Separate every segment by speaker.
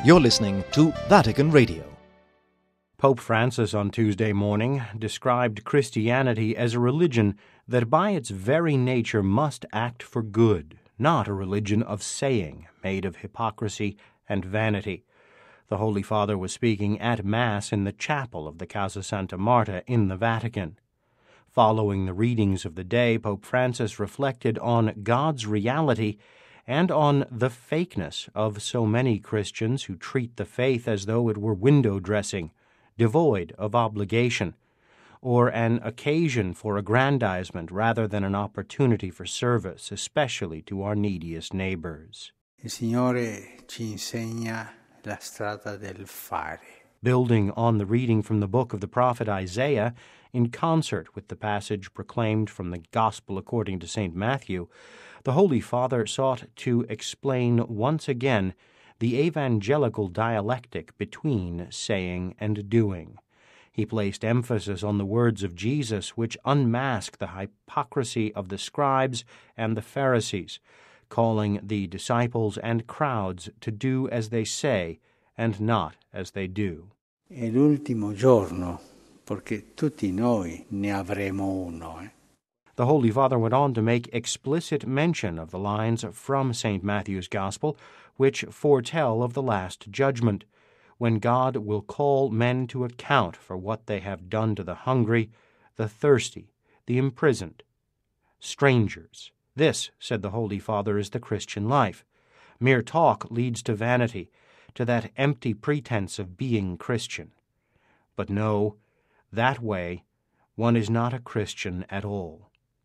Speaker 1: You're listening to Vatican Radio.
Speaker 2: Pope Francis on Tuesday morning described Christianity as a religion that by its very nature must act for good, not a religion of saying, made of hypocrisy and vanity. The Holy Father was speaking at Mass in the chapel of the Casa Santa Marta in the Vatican. Following the readings of the day, Pope Francis reflected on God's reality and on the fakeness of so many Christians who treat the faith as though it were window dressing, devoid of obligation, or an occasion for aggrandizement rather than an opportunity for service, especially to our neediest neighbors.
Speaker 3: Il Signore ci insegna la strada del fare.
Speaker 2: Building on the reading from the book of the prophet Isaiah, in concert with the passage proclaimed from the Gospel according to St. Matthew, the Holy Father sought to explain once again the evangelical dialectic between saying and doing. He placed emphasis on the words of Jesus, which unmask the hypocrisy of the scribes and the Pharisees, calling the disciples and crowds to do as they say and not as they do.
Speaker 3: È l'ultimo giorno, perché tutti noi ne avremo uno.
Speaker 2: The Holy Father went on to make explicit mention of the lines from St. Matthew's Gospel, which foretell of the Last Judgment, when God will call men to account for what they have done to the hungry, the thirsty, the imprisoned, strangers. This, said the Holy Father, is the Christian life. Mere talk leads to vanity, to that empty pretense of being Christian. But no, that way one is not a Christian at all.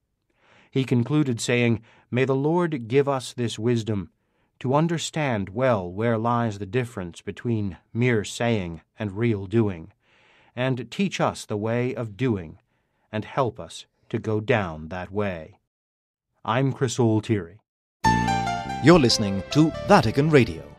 Speaker 2: He concluded saying, "May the Lord give us this wisdom, to understand well where lies the difference between mere saying and real doing, and teach us the way of doing, and help us to go down that way." I'm Chris Altieri.
Speaker 1: You're listening to Vatican Radio.